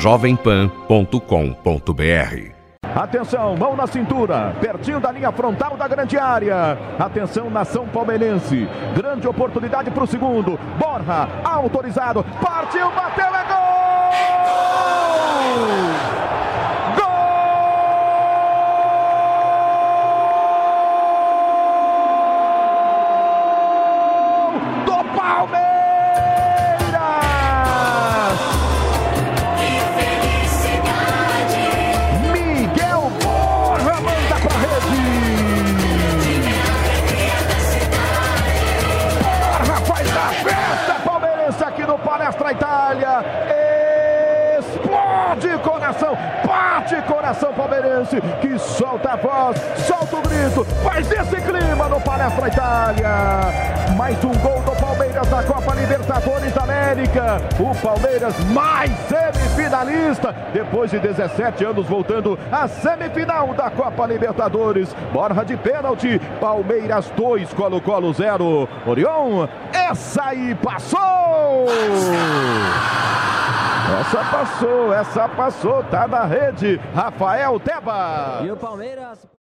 jovempan.com.br. Atenção, mão na cintura, pertinho da linha frontal da grande área. Atenção, nação palmeirense. Grande oportunidade para o segundo. Borja, autorizado. Partiu, bateu, é gol! Gol do Palmeiras! Aqui no Palestra Itália, explode coração, bate coração palmeirense, que solta a voz, solta o grito, faz esse clima no Palestra Itália. Mais um gol do Palmeiras na Copa Libertadores da América, o Palmeiras mais semifinalista, depois de 17 anos voltando à semifinal da Copa Libertadores. Borja de pênalti, Palmeiras 2, Colo-Colo 0. Orion, essa aí passou! Essa passou, tá na rede. Rafael Tebas. E o Palmeiras...